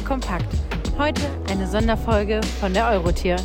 Kompakt. Heute eine Sonderfolge von der Eurotier.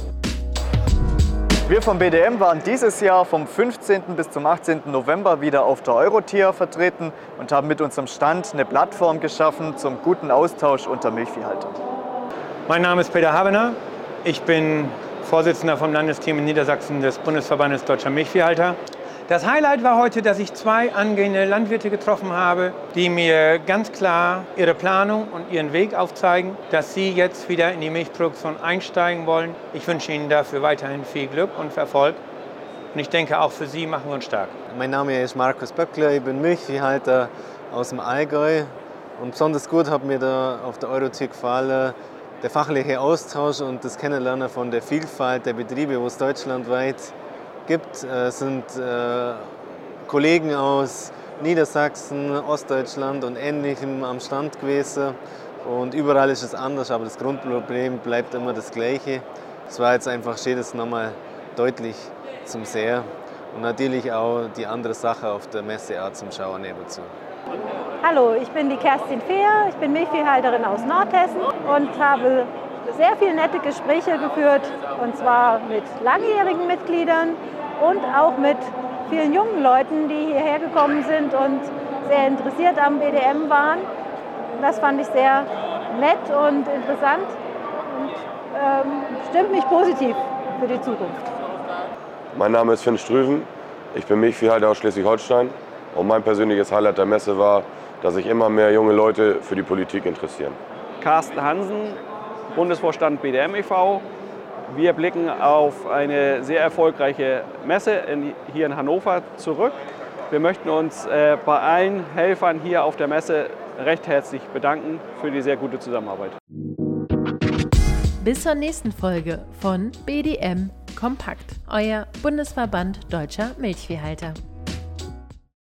Wir vom BDM waren dieses Jahr vom 15. bis zum 18. November wieder auf der Eurotier vertreten und haben mit unserem Stand eine Plattform geschaffen zum guten Austausch unter Milchviehhaltern. Mein Name ist Peter Habener. Ich bin Vorsitzender vom Landesteam in Niedersachsen des Bundesverbandes Deutscher Milchviehhalter. Das Highlight war heute, dass ich zwei angehende Landwirte getroffen habe, die mir ganz klar ihre Planung und ihren Weg aufzeigen, dass sie jetzt wieder in die Milchproduktion einsteigen wollen. Ich wünsche Ihnen dafür weiterhin viel Glück und Erfolg. Und ich denke, auch für Sie machen wir uns stark. Mein Name ist Markus Böckler, ich bin Milchviehhalter aus dem Allgäu. Und besonders gut hat mir da auf der Eurotier gefallen, der fachliche Austausch und das Kennenlernen von der Vielfalt der Betriebe, wo es deutschlandweit gibt. Es sind Kollegen aus Niedersachsen, Ostdeutschland und Ähnlichem am Stand gewesen. Und überall ist es anders, aber das Grundproblem bleibt immer das Gleiche. Es war jetzt einfach schön, das nochmal deutlich zum Sehen. Und natürlich auch die andere Sache auf der Messe auch zum Schauen dazu. Hallo, ich bin die Kerstin Fehr, ich bin Milchviehhalterin aus Nordhessen und habe sehr viele nette Gespräche geführt, und zwar mit langjährigen Mitgliedern und auch mit vielen jungen Leuten, die hierher gekommen sind und sehr interessiert am BDM waren. Das fand ich sehr nett und interessant und stimmt mich positiv für die Zukunft. Mein Name ist Finn Strüven, ich bin Milchviehhalter aus Schleswig-Holstein und mein persönliches Highlight der Messe war, dass sich immer mehr junge Leute für die Politik interessieren. Carsten Hansen, Bundesvorstand BDM e.V. Wir blicken auf eine sehr erfolgreiche Messe hier in Hannover zurück. Wir möchten uns bei allen Helfern hier auf der Messe recht herzlich bedanken für die sehr gute Zusammenarbeit. Bis zur nächsten Folge von BDM Kompakt, euer Bundesverband Deutscher Milchviehhalter.